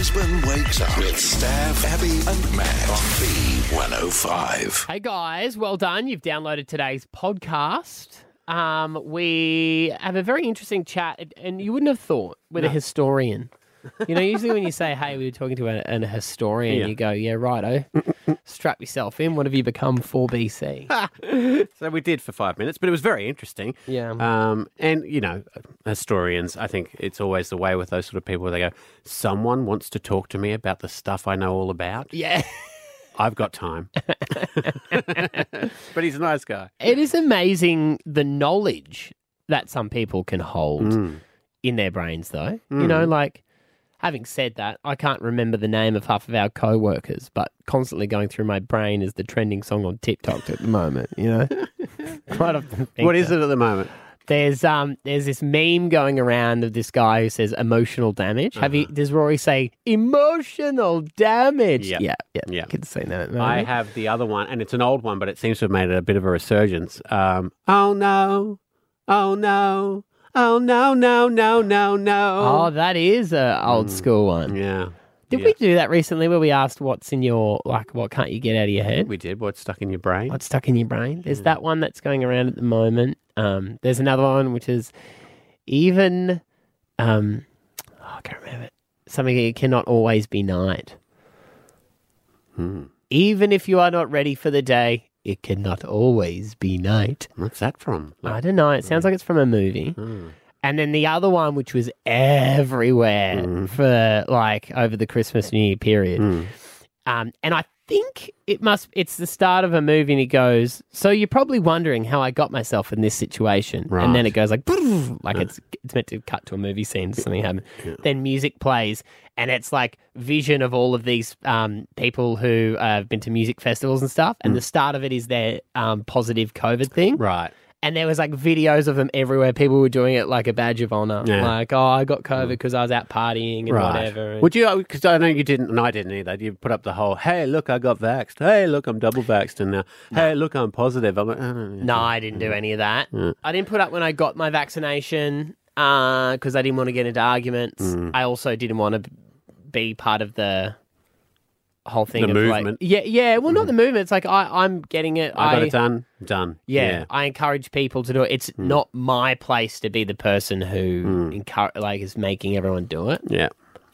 Brisbane Wakes Up with Stav, Abby and Matt on B105. Hey guys, well done. You've downloaded today's podcast. We have a very interesting chat, and you wouldn't have thought with a historian. You know, usually when you say, hey, we were talking to a historian, you go, yeah, righto. Strap yourself in. What have you become for BC? So we did for 5 minutes, but it was very interesting. Yeah. And, you know, historians, I think it's always the way with those sort of people where they go, someone wants to talk to me about the stuff I know all about. Yeah. I've got time. But he's a nice guy. It is amazing the knowledge that some people can hold in their brains, though. You know, like, having said that, I can't remember the name of half of our co-workers, but constantly going through my brain is the trending song on TikTok at the moment, you know? Quite often think What is it at the moment? There's this meme going around of this guy who says emotional damage. Does Rory say emotional damage? Yep. Yeah. Yeah. I can see that. I have the other one, and it's an old one, but it seems to have made a bit of a resurgence. Oh, no. Oh, no. Oh, no, no, no, no, no. Oh, that is a old school one. Yeah. Did we do that recently where we asked what's in your, like, what can't you get out of your head? We did. What's stuck in your brain? What's stuck in your brain? There's that one that's going around at the moment. There's another one which is even, I can't remember it. Something that cannot always be night. Even if you are not ready for the day, it cannot always be night. What's that from? I don't know. It sounds like it's from a movie. And then the other one, which was everywhere for like over the Christmas New Year period. And I think it's the start of a movie and he goes, so you're probably wondering how I got myself in this situation. Right. And then it goes like it's meant to cut to a movie scene, something happened. Then music plays and it's like vision of all of these people who have been to music festivals and stuff. And the start of it is their positive COVID thing. Right. And there was like videos of them everywhere. People were doing it like a badge of honor. Yeah. Like, oh, I got COVID because I was out partying and whatever. And Would you, because I know you didn't, and I didn't either, you put up the whole, hey, look, I got vaxxed. Hey, look, I'm double vaxxed. And hey, look, I'm positive. I'm like, No, I didn't do any of that. I didn't put up when I got my vaccination because I didn't want to get into arguments. I also didn't want to be part of the whole thing The of movement. like, well, not the movement. It's like I'm getting it. I got it done. Yeah, I encourage people to do it. It's not my place to be the person who is making everyone do it. Yeah.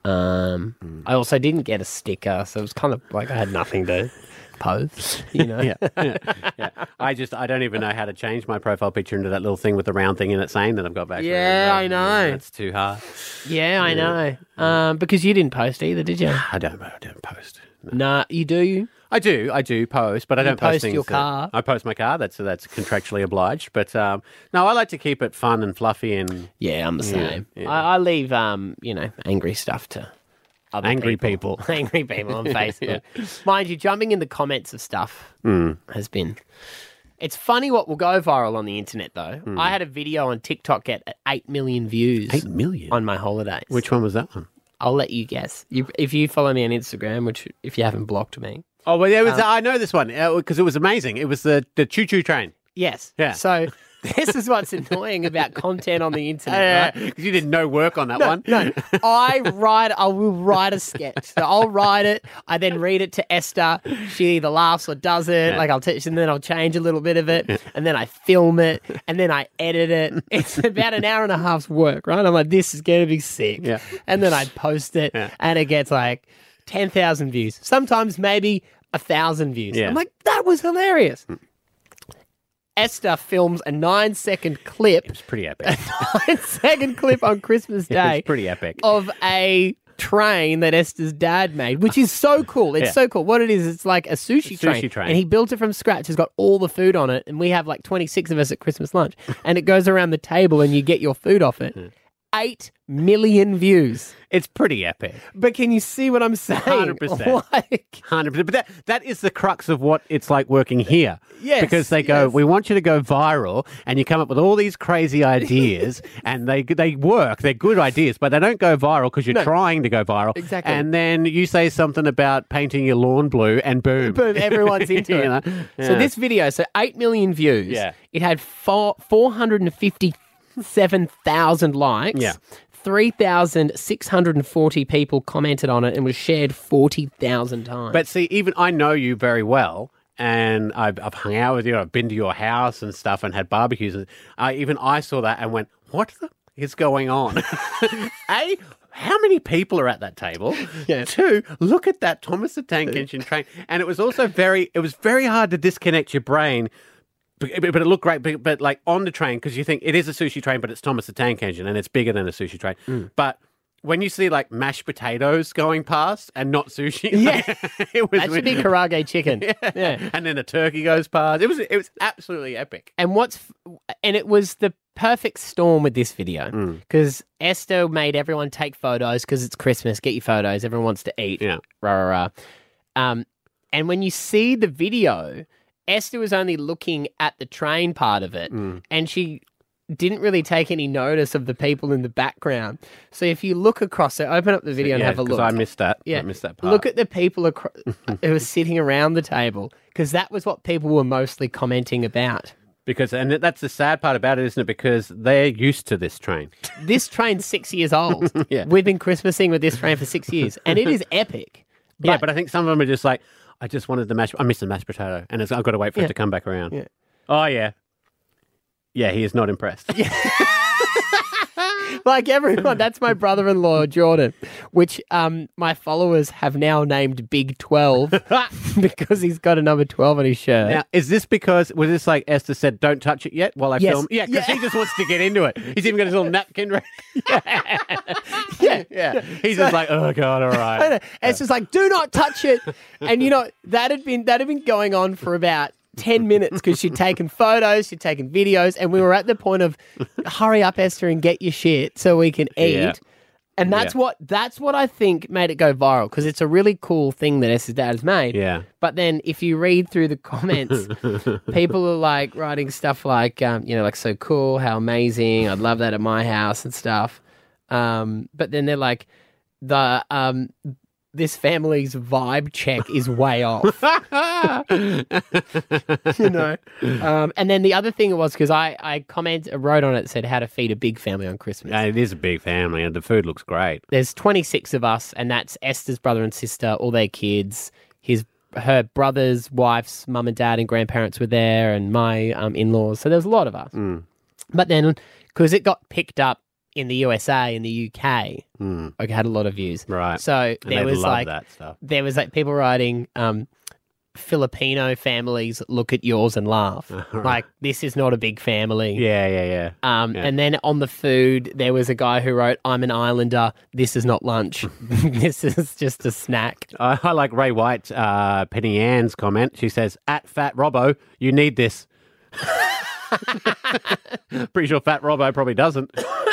I also didn't get a sticker, so it was kind of like I had nothing to post, you know. Yeah. I don't even know how to change my profile picture into that little thing with the round thing in it saying that I've got vaccinated. Yeah, I know. That's too hard. Yeah, I know. Because you didn't post either, did you? I don't post. Nah, you do. I do post, but I don't post post things. your car. I post my car. That's contractually obliged. But no, I like to keep it fun and fluffy and Yeah, I'm the same. yeah. I leave angry stuff to other Angry people. Angry people on Facebook. Mind you, jumping in the comments of stuff has been. It's funny what will go viral on the internet, though. I had a video on TikTok get 8 million views. 8 million on my holidays. Which one was that one? I'll let you guess. If you follow me on Instagram, which if you haven't blocked me. Oh, well, I know this one because it was amazing. It was the choo-choo train. Yes. Yeah. So this is what's annoying about content on the internet, right? Because you did no work on that one. No, I will write a sketch. So I'll write it. I then read it to Esther. She either laughs or doesn't. Yeah. Like I'll teach, and then I'll change a little bit of it, and then I film it, and then I edit it. It's about an hour and a half's work, right? I'm like, this is going to be sick. Yeah. And then I post it, and it gets like 10,000 views. Sometimes maybe 1,000 views. Yeah. I'm like, that was hilarious. Esther films a 9-second clip. It was pretty epic. A 9-second clip on Christmas Day. It's pretty epic. Of a train that Esther's dad made, which is so cool. It's so cool. What it is, it's like a sushi train. And he built it from scratch. It's got all the food on it. And we have like 26 of us at Christmas lunch. And it goes around the table and you get your food off it. 8 million views. It's pretty epic. But can you see what I'm saying? 100%. Like, 100%. But that is the crux of what it's like working here. Yes, Because they go, yes. we want you to go viral, and you come up with all these crazy ideas, and they work. They're good ideas, but they don't go viral because you're trying to go viral. Exactly. And then you say something about painting your lawn blue, and boom. boom, everyone's into it. You know? So Yeah. this video, 8 million views. Yeah. It had 457,000 likes. Yeah. 3,640 people commented on it and was shared 40,000 times. But see, even I know you very well, and I've hung out with you. I've been to your house and stuff, and had barbecues. And even I saw that and went, "What the is going on?" A, how many people are at that table? Yeah. 2, look at that Thomas the Tank Engine train. And it was also very hard to disconnect your brain. But it looked great, but like on the train, because you think it is a sushi train, but it's Thomas the Tank Engine, and it's bigger than a sushi train. But when you see like mashed potatoes going past and not sushi, Yeah. it was that should be karage chicken. Yeah. and then a turkey goes past. It was absolutely epic. And it was the perfect storm with this video because Esther made everyone take photos because it's Christmas. Get your photos. Everyone wants to eat. Yeah. Rah, rah, rah. And when you see the video, Esther was only looking at the train part of it, and she didn't really take any notice of the people in the background. So if you look across it, open up the video and have a look. I missed that. Yeah. I missed that part. Look at the people who were sitting around the table because that was what people were mostly commenting about. And that's the sad part about it, isn't it? Because they're used to this train. This train's 6 years old. Yeah. We've been Christmasing with this train for 6 years, and it is epic. But I think some of them are just like, I just wanted I missed the mashed potato, and I've got to wait for it to come back around. Yeah. Oh, yeah. Yeah, he is not impressed. Like everyone, that's my brother-in-law, Jordan, which my followers have now named Big 12 because he's got a number 12 on his shirt. Now, is this because, was this like Esther said, don't touch it yet while I Yes. film? Yeah, because he just wants to get into it. He's even got his little napkin ready. yeah. He's just like, oh, God, all right. It's just like, do not touch it. And, that had been going on for about 10 minutes because she'd taken photos, she'd taken videos, and we were at the point of hurry up, Esther, and get your shit so we can eat. Yeah. And that's what I think made it go viral because it's a really cool thing that Esther's dad has made. Yeah. But then if you read through the comments, people are like writing stuff like, like so cool, how amazing, I'd love that at my house and stuff. But then they're like, this family's vibe check is way off. And then the other thing was because I wrote on it that said how to feed a big family on Christmas. Yeah, it is a big family, and the food looks great. There's 26 of us, and that's Esther's brother and sister, all their kids, her brother's wife's mum and dad and grandparents were there, and my in-laws. So there was a lot of us. But then, because it got picked up in the USA and the UK, it had a lot of views. Right. So there was that stuff. there was like people writing, Filipino families look at yours and laugh. Like, this is not a big family. Yeah. And then on the food, there was a guy who wrote, I'm an islander. This is not lunch. This is just a snack. I like Ray White, Penny Ann's comment. She says, at Fat Robbo, you need this. Pretty sure Fat Robbo probably doesn't.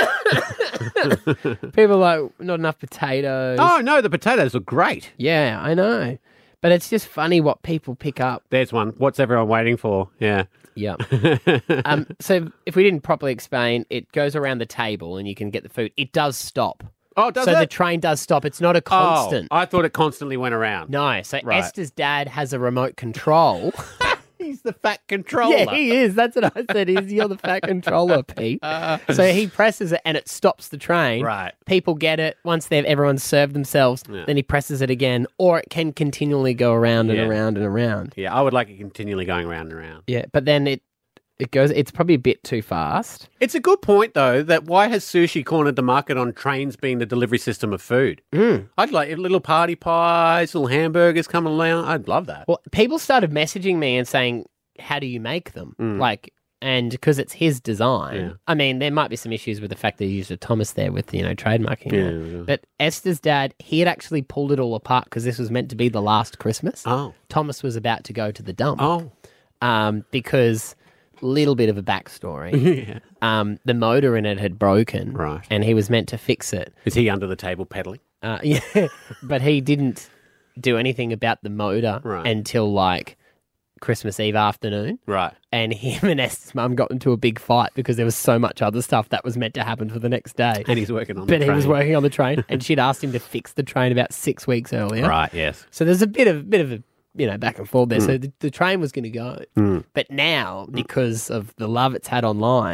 People are like, not enough potatoes. Oh, no, the potatoes look great. Yeah, I know. But it's just funny what people pick up. There's one. What's everyone waiting for? Yeah. Yeah. So if we didn't properly explain, it goes around the table and you can get the food. It does stop. Oh, does so it? the train does stop. It's not a constant. Oh, I thought it constantly went around. No. So Right. Esther's dad has a remote control. He's the fat controller. Yeah, he is. That's what I said. You're the fat controller, Pete. So he presses it and it stops the train. Right. People get it. Once everyone's served themselves, then he presses it again, or it can continually go around and Yeah. around and around. Yeah, I would like it continually going round and round. Yeah, but then it goes. It's probably a bit too fast. It's a good point, though, that why has sushi cornered the market on trains being the delivery system of food? I'd like little party pies, little hamburgers coming along. I'd love that. Well, people started messaging me and saying, "How do you make them?" And because it's his design. Yeah. I mean, there might be some issues with the fact that he used a Thomas there with trademarking. Yeah. But Esther's dad, he had actually pulled it all apart because this was meant to be the last Christmas. Oh. Thomas was about to go to the dump. Oh. Because little bit of a backstory. The motor in it had broken. Right. And he was meant to fix it. Is he under the table peddling? Yeah. But he didn't do anything about the motor until like Christmas Eve afternoon. Right. And him and Esther's mum got into a big fight because there was so much other stuff that was meant to happen for the next day. And he's working on the But train. he was working on the train and she'd asked him to fix the train about 6 weeks earlier. Right, yes. So there's a bit of a back and forth there. So the train was going to go. But now, because of the love it's had online,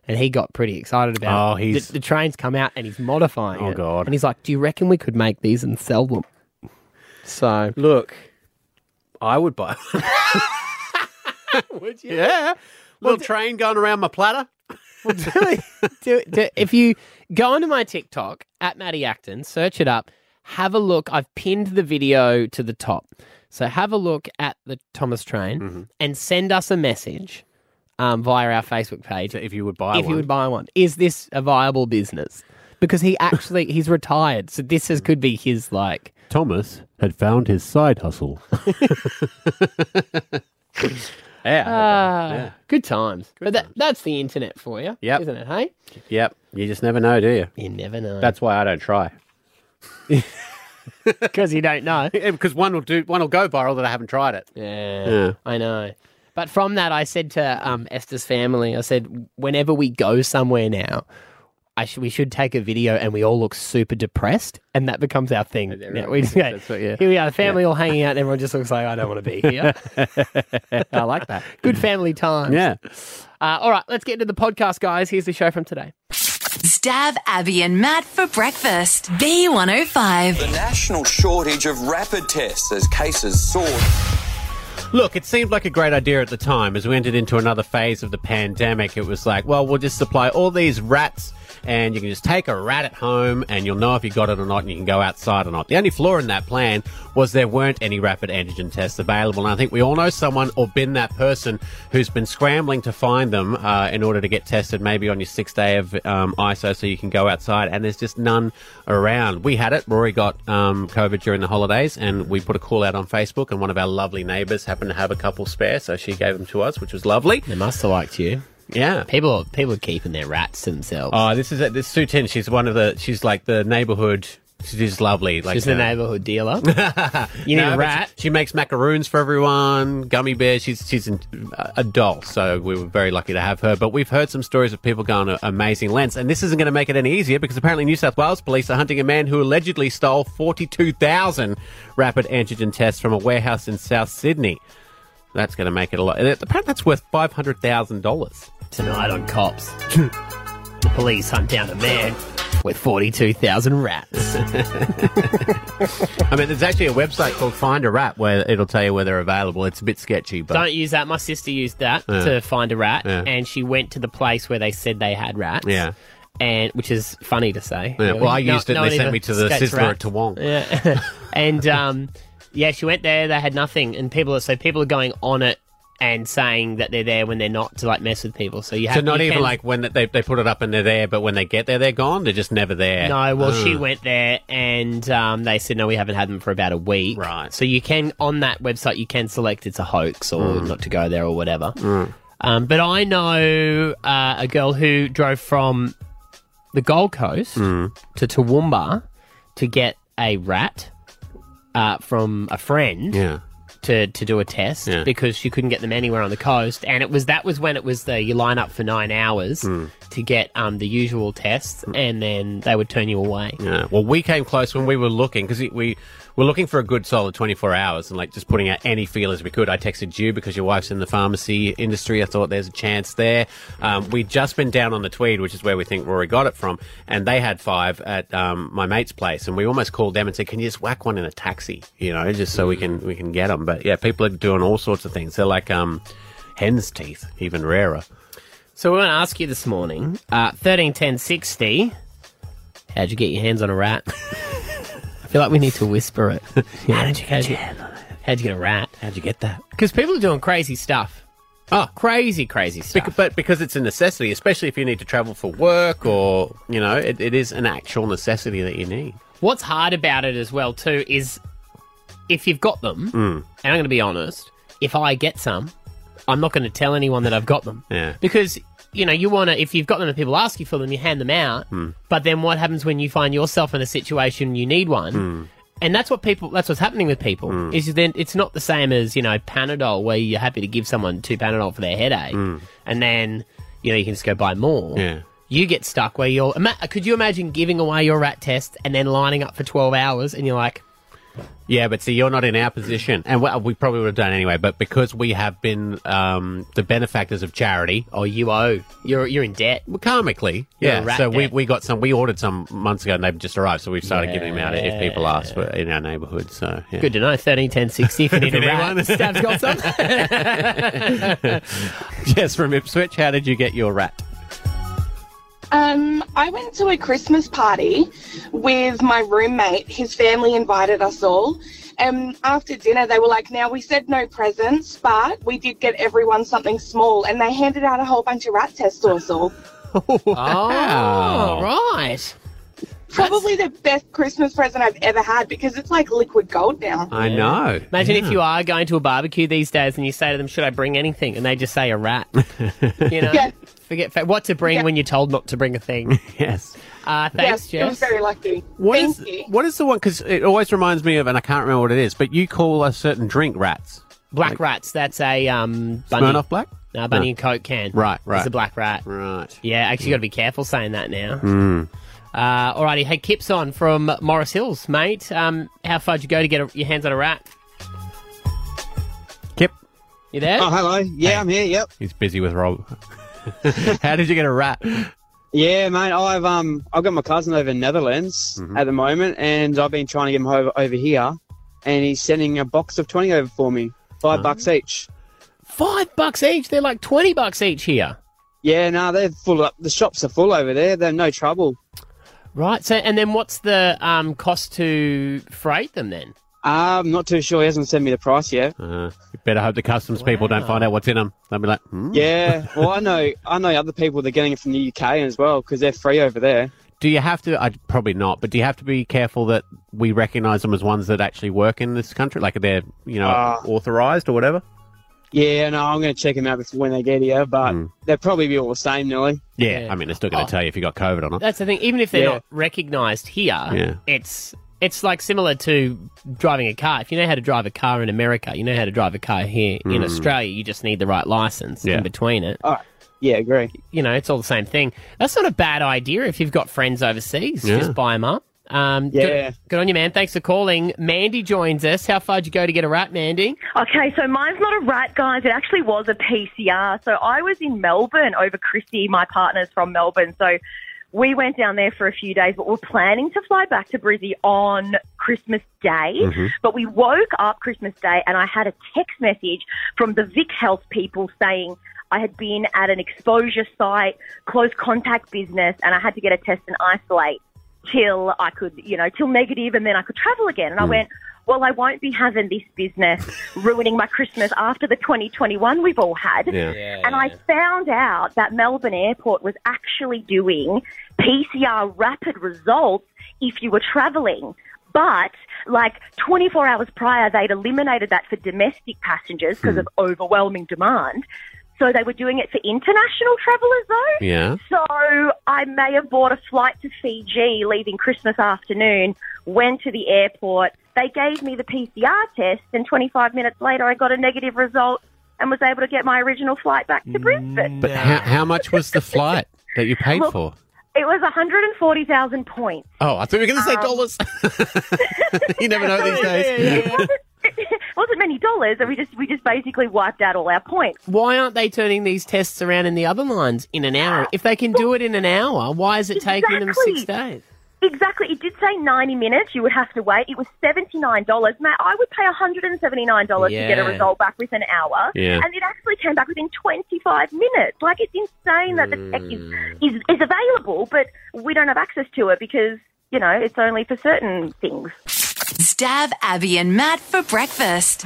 and he got pretty excited about it. The train's come out and he's modifying it. Oh, God. And he's like, do you reckon we could make these and sell them? So... Look, I would buy one. Would you? Yeah. Little train going around my platter. Well, if you go onto my TikTok, at Matty Acton, search it up, have a look. I've pinned the video to the top. So have a look at the Thomas train and send us a message via our Facebook page. If you would buy one. If you would buy one. Is this a viable business? Because he's retired. So this could be his, like... Thomas had found his side hustle. Yeah. Good times. That's the internet for you, isn't it, hey? Yep. You just never know, do you? You never know. That's why I don't try. Because you don't know. Because one will go viral that I haven't tried it. Yeah, I know. But from that, I said to Esther's family, I said, whenever we go somewhere now, we should take a video and we all look super depressed, and that becomes our thing. Right. We just go, here we are, the family all hanging out, and everyone just looks like, I don't want to be here. I like that. Good family time. Yeah. All right, let's get into the podcast, guys. Here's the show from today. Stab Abby and Matt for breakfast. B105. The national shortage of rapid tests as cases soared. Look, it seemed like a great idea at the time. As we entered into another phase of the pandemic, it was like, well, we'll just supply all these rats and you can just take a rat at home and you'll know if you got it or not and you can go outside or not. The only flaw in that plan was there weren't any rapid antigen tests available. And I think we all know someone or been that person who's been scrambling to find them in order to get tested maybe on your 6th day of ISO so you can go outside, and there's just none around. We had it. Rory got COVID during the holidays and we put a call out on Facebook, and one of our lovely neighbours happened to have a couple spare, so she gave them to us, which was lovely. They must have liked you. Yeah. People are keeping their rats to themselves. Oh, this Sue Tin. She's like the neighbourhood. She's lovely. Like she's the neighbourhood dealer. You need a rat. She makes macaroons for everyone, gummy bears. She's a doll, so we were very lucky to have her. But we've heard some stories of people going to amazing lengths, and this isn't going to make it any easier because apparently New South Wales police are hunting a man who allegedly stole 42,000 rapid antigen tests from a warehouse in South Sydney. That's going to make it a lot. Apparently that's worth $500,000. Tonight on Cops, the police hunt down a man with 42,000 rats. I mean, there's actually a website called Find a Rat where it'll tell you where they're available. It's a bit sketchy, but... Don't use that. My sister used that to find a rat, and she went to the place where they said they had rats. Yeah. And which is funny to say. Yeah. Well, I used it and they sent me to the Sizzler at Toowong. Yeah. And, yeah, she went there, they had nothing, and people are going on it and saying that they're there when they're not, to like mess with people. So not even like when they put it up and they're there, but when they get there, they're gone. They're just never there. No, well, she went there and they said no, we haven't had them for about a week. Right. So you can on that website you can select it's a hoax or not to go there or whatever. But I know a girl who drove from the Gold Coast to Toowoomba to get a rat from a friend. Yeah. To do a test because she couldn't get them anywhere on the coast, and that was when it was you line up for 9 hours to get the usual tests, and then they would turn you away. Yeah. Well, we came close when we were looking because we were looking for a good solid 24 hours and like just putting out any feelers we could. I texted you because your wife's in the pharmacy industry. I thought there's a chance there. We'd just been down on the Tweed, which is where we think Rory got it from, and they had 5 at my mate's place, and we almost called them and said, "Can you just whack one in a taxi, just so we can get them?" But yeah, people are doing all sorts of things. They're like hen's teeth, even rarer. So we want to ask you this morning, 131060, how'd you get your hands on a rat? I feel like we need to whisper it. How'd you get a rat? How'd you get that? Because people are doing crazy stuff. Oh, crazy stuff. But because it's a necessity, especially if you need to travel for work or, it is an actual necessity that you need. What's hard about it as well, too, is if you've got them, and I'm going to be honest, if I get some, I'm not going to tell anyone that I've got them. Yeah. Because, you want to, if you've got them and people ask you for them, you hand them out. But then what happens when you find yourself in a situation you need one? And that's what's happening with people, is then it's not the same as, Panadol, where you're happy to give someone 2 Panadol for their headache. And then, you can just go buy more. Yeah. You get stuck where could you imagine giving away your rat test and then lining up for 12 hours and you're like, Yeah, but see, you're not in our position, and we probably would have done anyway. But because we have been the benefactors of charity, you owe. You're in debt. well, karmically, You're a yeah. rat So debt. we got some. We ordered some months ago, and they've just arrived. So we've started giving them out if people ask for in our neighbourhood. So yeah. Good to know. 13 10 60 if you need a If you need rat. one. Stav's got some. Jess from Ipswich, how did you get your rat? I went to a Christmas party with my roommate. His family invited us all. And after dinner, they were like, now we said no presents, but we did get everyone something small. And they handed out a whole bunch of rat tests to us all. Oh, right. Probably the best Christmas present I've ever had because it's like liquid gold now. I know. Imagine if you are going to a barbecue these days and you say to them, should I bring anything? And they just say a rat. You know? Yeah. Forget what to bring when you're told not to bring a thing. Yes. Thanks, Yes, I was Jess. very lucky. What Thank is you. what is the one? Because it always reminds me of, and I can't remember what it is. But you call a certain drink rats. Black rats. That's a bunny. Smirnoff Black. No, bunny and Coke can. Right. It's a black rat. Right. Yeah, actually, you got to be careful saying that now. Alrighty, hey, Kip's on from Morris Hills, mate. How far'd you go to get your hands on a rat? Kip. You there? Oh, hello. Yeah, I'm here. Yep. He's busy with Rob. How did you get a rat? Yeah, mate. I've got my cousin over in Netherlands at the moment, and I've been trying to get him over here, and he's sending a box of 20 over for me, $5 each. $5 each? They're like $20 each here. Yeah, no, they're full up. The shops are full over there. They're no trouble. Right. So, and then what's the cost to freight them then? I'm not too sure. He hasn't sent me the price yet. You better hope the customs people don't find out what's in them. They'll be like, Yeah. Well, I know other people that are getting it from the UK as well because they're free over there. Do you have to? Probably not. But do you have to be careful that we recognise them as ones that actually work in this country, like they're authorised or whatever? Yeah, no, I'm going to check them out before when they get here, but they'll probably be all the same, nearly. Yeah. I mean, they're still going to tell you if you got COVID or not. That's the thing. Even if they're not recognised here, it's like similar to driving a car. If you know how to drive a car in America, you know how to drive a car here in Australia. You just need the right licence in between it. Oh, yeah, agree. You know, it's all the same thing. That's not a bad idea if you've got friends overseas. Yeah. Just buy them up. Yeah. Good on you, man. Thanks for calling. Mandy joins us. How far'd you go to get a rat, Mandy? Okay, so mine's not a rat, guys. It actually was a PCR. So I was in Melbourne over Chrissy. My partner's from Melbourne. So we went down there for a few days, but we're planning to fly back to Brizzy on Christmas Day. But we woke up Christmas Day and I had a text message from the Vic Health people saying I had been at an exposure site, close contact business, and I had to get a test and isolate till I could, till negative, and then I could travel again. And I went, well, I won't be having this business ruining my Christmas after the 2021 we've all had. And I found out that Melbourne Airport was actually doing PCR rapid results if you were travelling. But, 24 hours prior, they'd eliminated that for domestic passengers because of overwhelming demand. So they were doing it for international travellers, though. Yeah. So I may have bought a flight to Fiji leaving Christmas afternoon, went to the airport. They gave me the PCR test, and 25 minutes later I got a negative result and was able to get my original flight back to Brisbane. But how much was the flight that you paid for? It was 140,000 points. Oh, I thought you were going to say dollars. You never know these days. It wasn't many dollars, and we just basically wiped out all our points. Why aren't they turning these tests around in the other lines in an hour? If they can do it in an hour, why is it taking them 6 days? Exactly. It did say 90 minutes. You would have to wait. It was $79. Matt, I would pay $179 to get a result back within an hour. Yeah. And it actually came back within 25 minutes. It's insane that the tech is available, but we don't have access to it because, it's only for certain things. Stab Abby and Matt for breakfast.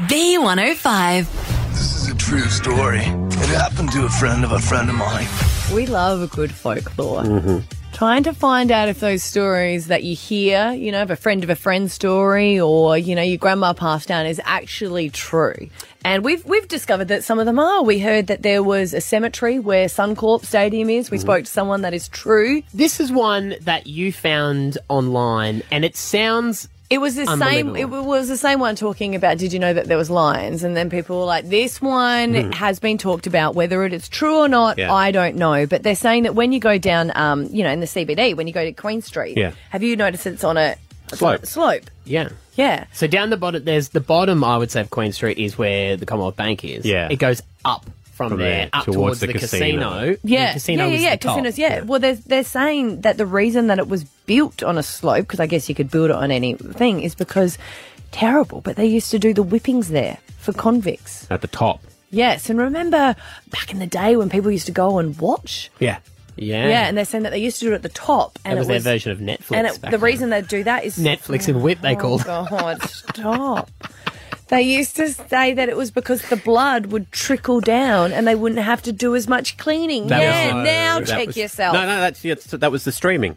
B105. This is a true story. It happened to a friend of mine. We love a good folklore. Trying to find out if those stories that you hear, of a friend story or, your grandma passed down is actually true. And we've discovered that some of them are. We heard that there was a cemetery where Suncorp Stadium is. We spoke to someone that is true. This is one that you found online, and it sounds... It was the same. It was the same one talking about. Did you know that there was lions? And then people were like, "This one has been talked about. Whether it is true or not, I don't know." But they're saying that when you go down, in the CBD, when you go to Queen Street, have you noticed it's on a Slope. Yeah. Yeah. So down the bottom, there's the bottom, I would say, of Queen Street is where the Commonwealth Bank is. Yeah. It goes up from there, up towards the casino. Yeah, The casino is yeah. the top. Casinos, yeah. Well, they're saying that the reason that it was built on a slope, because I guess you could build it on anything, is because terrible. But they used to do the whippings there for convicts. At the top. Yes, and remember back in the day when people used to go and watch. Yeah. Yeah. And they're saying that they used to do it at the top, and That was it their version of Netflix. And back the then. reason they do that is Netflix and whip, they called it. Oh God, stop. They used to say that it was because the blood would trickle down and they wouldn't have to do as much cleaning. Now check yourself. No, that was the streaming.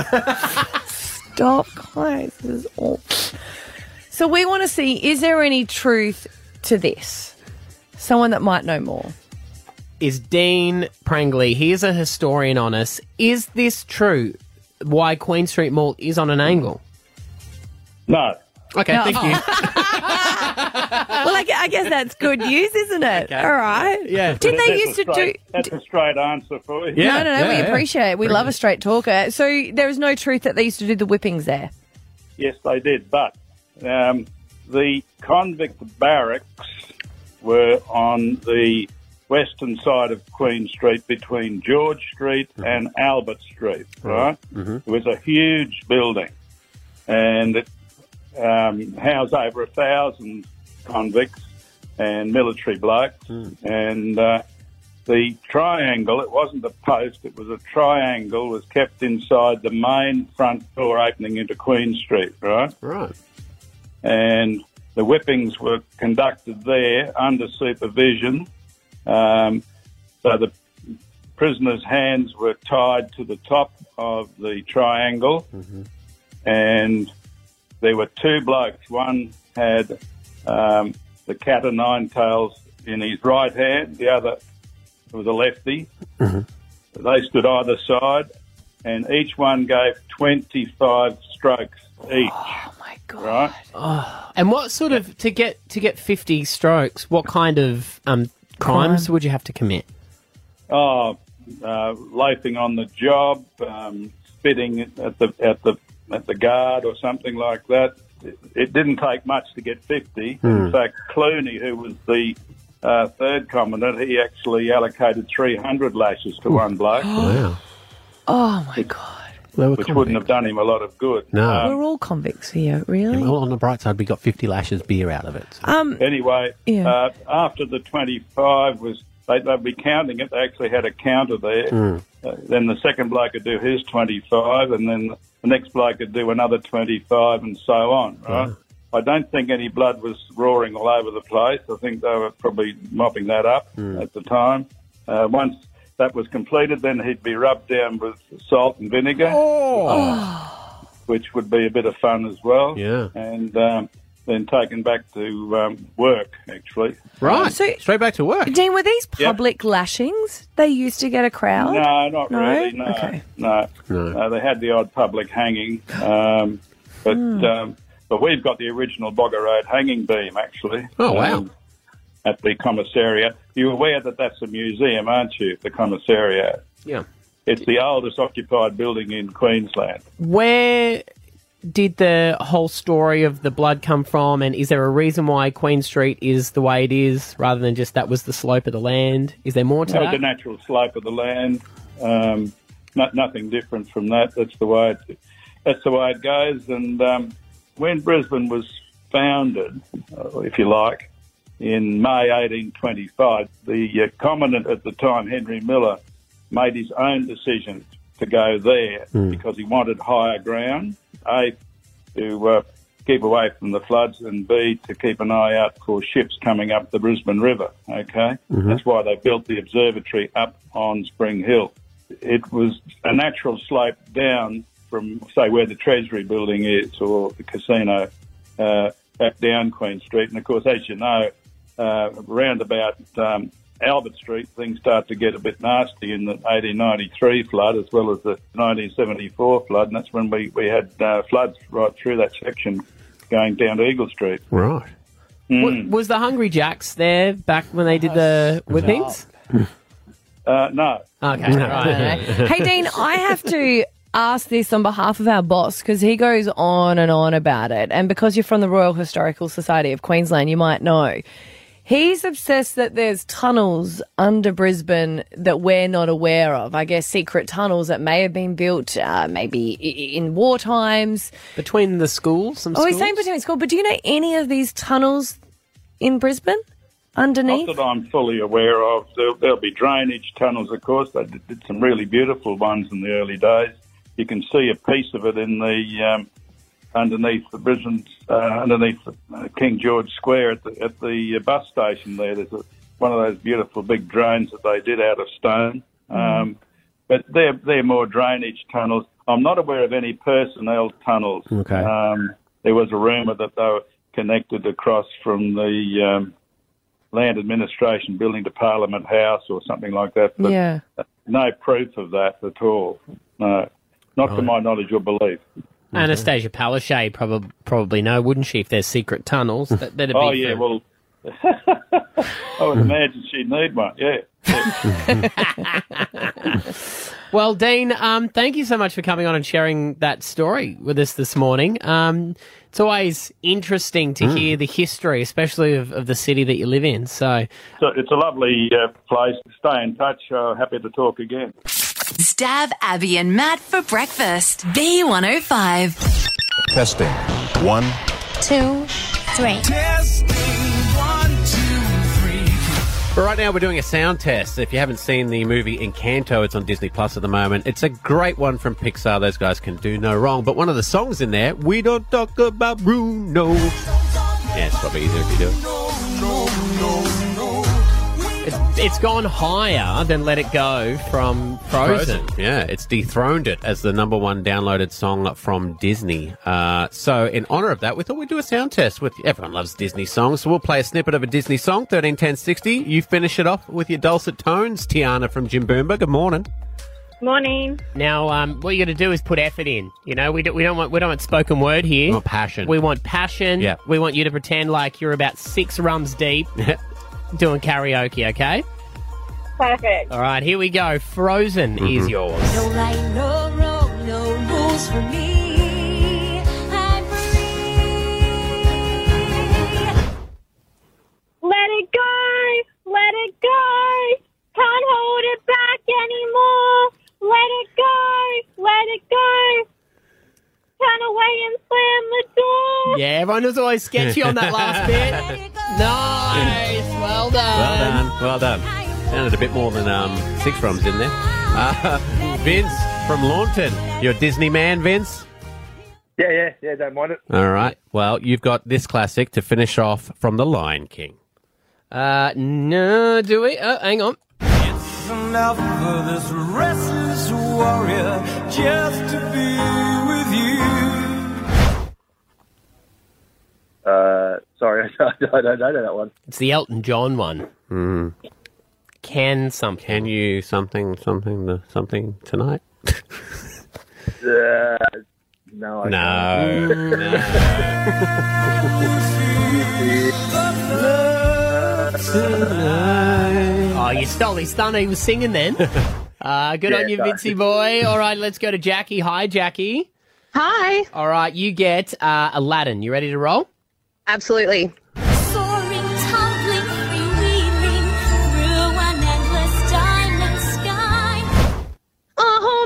Stop, guys. This is awful. So we want to see, is there any truth to this? Someone that might know more. Is Dean Prangley, he is a historian on us. Is this true? Why Queen Street Mall is on an angle? No. Okay, thank you. Well, I guess that's good news, isn't it? Okay. All right. Yeah. Did they used to do... That's a straight answer for you. Yeah. No, we appreciate it. We love a straight talker. So there is no truth that they used to do the whippings there? Yes, they did. But the convict barracks were on the western side of Queen Street between George Street and Albert Street, right? Mm-hmm. It was a huge building and it housed over 1,000 convicts and military blokes. And the triangle, it wasn't a post, it was a triangle, was kept inside the main front door opening into Queen Street, right? Right. And the whippings were conducted there under supervision. So the prisoners' hands were tied to the top of the triangle, and there were two blokes. One had the cat o' nine tails in his right hand, the other was a lefty. They stood either side, and each one gave 25 strokes each. Oh, my God. Right? And what sort of, to get 50 strokes, what kind of crimes would you have to commit? Loafing on the job, spitting at the guard or something like that. It didn't take much to get 50. In fact, Clooney, who was the third commandant, he actually allocated 300 lashes to one bloke. Wow. Oh, my God. Which wouldn't have done him a lot of good. No. We're all convicts here, really? Well, on the bright side, we got 50 lashes beer out of it. So. Anyway, Yeah. After the 25 was, they'd be counting it. They actually had a counter there. Then the second bloke would do his 25, and then the next bloke would do another 25, and so on, right? I don't think any blood was roaring all over the place. I think they were probably mopping that up at the time. Once that was completed, then he'd be rubbed down with salt and vinegar, which would be a bit of fun as well. Yeah. And then taken back to work, actually. Right. So- Straight back to work. Dean, were these public lashings? They used to get a crowd? No, not really. No, Okay. no. They had the odd public hanging, but we've got the original Bogger Road hanging beam, actually. Oh, wow. At the commissariat. You're aware that that's a museum, aren't you, the commissariat? Yeah. It's the oldest occupied building in Queensland. Where did the whole story of the blood come from, and is there a reason why Queen Street is the way it is, rather than just that was the slope of the land? Is there more to That was that? the natural slope of the land. Nothing different from that. That's the way it goes. And when Brisbane was founded, if you like, in May 1825, the commandant at the time, Henry Miller, made his own decision to go there because he wanted higher ground, A, to keep away from the floods, and B, to keep an eye out for ships coming up the Brisbane River, okay? That's why they built the observatory up on Spring Hill. It was a natural slope down from, say, where the Treasury building is or the casino, back down Queen Street. And, of course, as you know, round about Albert Street, things start to get a bit nasty in the 1893 flood as well as the 1974 flood, and that's when we had floods right through that section going down to Eagle Street. Right. Was the Hungry Jacks there back when they did the whippings? No. Okay, right. Hey, Dean, I have to ask this on behalf of our boss because he goes on and on about it. And because you're from the Royal Historical Society of Queensland, you might know. He's obsessed that there's tunnels under Brisbane that we're not aware of. I guess secret tunnels that may have been built maybe in war times. Between the schools? He's saying between schools. But do you know any of these tunnels in Brisbane underneath? Not that I'm fully aware of. There'll be drainage tunnels, of course. They did some really beautiful ones in the early days. You can see a piece of it in the underneath the Brisbane, underneath King George Square at the bus station there. There's one of those beautiful big drains that they did out of stone. But they're more drainage tunnels. I'm not aware of any personnel tunnels. Okay. There was a rumour that they were connected across from the Land Administration building to Parliament House or something like that. But no proof of that at all. No. Not to my knowledge or belief. Anastasia Palaszczuk probably know, wouldn't she, if there's secret tunnels? That'd be well, I would imagine she'd need one, yeah. Well, Dean, thank you so much for coming on and sharing that story with us this morning. It's always interesting to hear the history, especially of the city that you live in. So it's a lovely place. Stay in touch. Happy to talk again. Stab Abby and Matt for breakfast. B105. Testing. 1, 2, 3. Testing. 1, 2, 3. But right now we're doing a sound test. If you haven't seen the movie Encanto, it's on Disney Plus at the moment. It's a great one from Pixar. Those guys can do no wrong. But one of the songs in there, We Don't Talk About Bruno. Yeah, it's probably easier if you do it. It's gone higher than Let It Go from Frozen. Yeah, it's dethroned it as the number one downloaded song from Disney. So in honour of that, we thought we'd do a sound test. Everyone loves Disney songs, so we'll play a snippet of a Disney song, 131060. You finish it off with your dulcet tones, Tiana from Jimboomba. Good morning. Morning. Now, what you got to do is put effort in. You know, we don't want spoken word here. We want passion. We want passion. Yeah. We want you to pretend like you're about 6 rums deep doing karaoke, okay? Perfect. All right, here we go. Frozen is yours. No right, no wrong, no rules for me. I'm free. Let it go. Let it go. Can't hold it back anymore. Let it go. Let it go. Turn away and slam the door. Yeah, everyone was always sketchy on that last bit. Nice. Well done. Well done. Sounded a bit more than 6 rums in there. Vince from Launton. You're a Disney man, Vince? Yeah, don't mind it. All right. Well, you've got this classic to finish off from The Lion King. No, do we? Oh, hang on. It's enough for this restless warrior just to be with you. Sorry, I don't know that one. It's the Elton John one. Can something. Can you something tonight? No, I Oh, you stole his thunder. He was singing then. Good on you, Vincy boy. All right, let's go to Jackie. Hi, Jackie. Hi. All right, you get Aladdin. You ready to roll? Absolutely. Soaring, tumbling, freewheeling through an endless diamond sky. A whole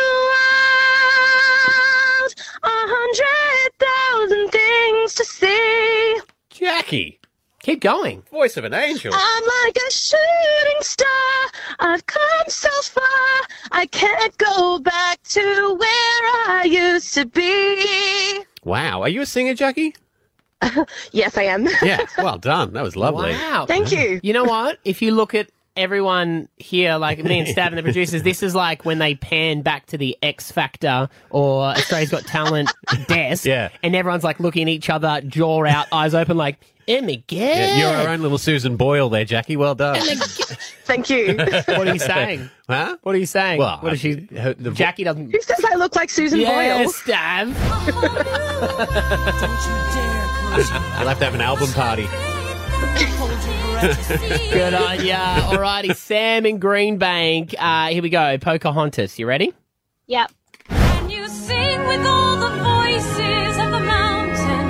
new world, 100,000 things to see. Jackie. Keep going. Voice of an angel. I'm like a shooting star. I've come so far. I can't go back to where I used to be. Wow. Are you a singer, Jackie? Yes, I am. Yeah, well done. That was lovely. Wow. Thank you. You know what? If you look at everyone here, like me and Stav and the producers, this is like when they pan back to the X Factor or Australia's Got Talent desk, and everyone's like looking at each other, jaw out, eyes open, like, Emmy, Yeah, you're our own little Susan Boyle there, Jackie. Well done. Thank you. What are you saying? Huh? What are doing? Well, what is she? Jackie doesn't. Who says I look like Susan Boyle? Stav. You'll have to have an album party. Good on ya. Alrighty, Sam in Greenbank. Here we go. Pocahontas. You ready? Yep. with all the voices of the mountain?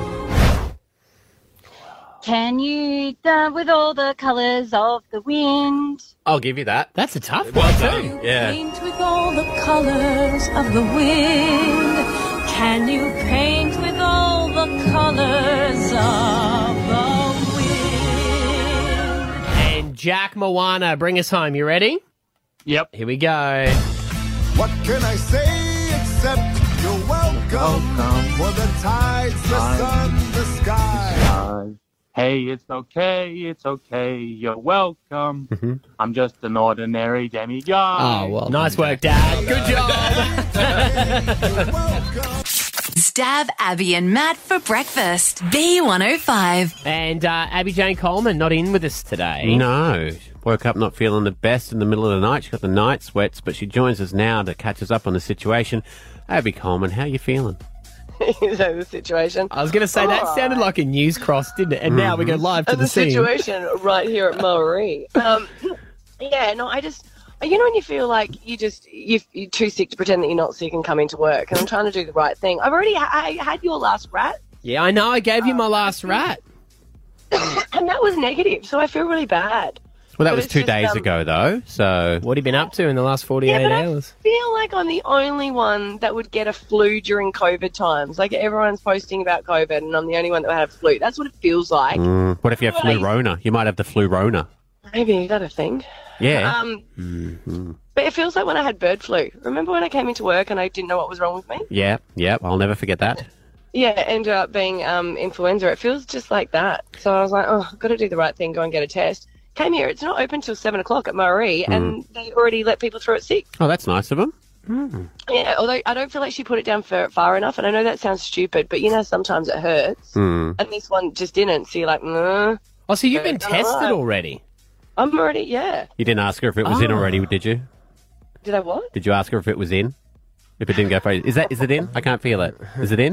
Can you dance with all the colours of the wind? I'll give you that. That's a tough Well one, done. too. Yeah. Paint with all the colours of the wind. Can you paint with all the colours of the wind? And Jack Moana, bring us home. You ready? Yep. Here we go. What can I say except you're welcome for the tides, the sun, the sky. Hey, it's okay, you're welcome. I'm just an ordinary demiguy. Oh, well, nice work, Dad. Good job. Stab Abby and Matt for breakfast. B105. And Abby Jane Coleman not in with us today. No. Woke up not feeling the best in the middle of the night. She got the night sweats, but she joins us now to catch us up on the situation. Abby Coleman, how you feeling? Is that the situation? I was going to say, that sounded like a news cross, didn't it? And now we go live to the scene. situation right here at Maori. Yeah, no, I just, you know, when you feel like you're too sick to pretend that you're not sick and come into work, and I'm trying to do the right thing. I've already I had your last rat, Yeah, I know. I gave you my last rat. and that was negative, so I feel really bad. Well, that But was it's 2 just, days ago, though, so... What have you been up to in the last 48 Yeah, but hours? I feel like I'm the only one that would get a flu during COVID times. Like, everyone's posting about COVID, and I'm the only one that would have flu. That's what it feels like. What if you have flu Rona? You might have the flu Rona. Maybe, is that a thing? Yeah. But it feels like when I had bird flu. Remember when I came into work and I didn't know what was wrong with me? Yeah, I'll never forget that. Yeah, it ended up being influenza. It feels just like that. So I was like, oh, I've got to do the right thing, go and get a test. Came here, it's not open till 7 o'clock at Maori, and they already let people through at 6. Oh, that's nice of them. Yeah, although I don't feel like she put it down far enough, and I know that sounds stupid, but you know, sometimes it hurts. And this one just didn't, so you're like, Oh, so you've been I don't know. tested already? I'm already, yeah. You didn't ask her if it was in already, did you? Did I what? Did you ask her if it was in? If it didn't go for... Is it in? I can't feel it. Is it in?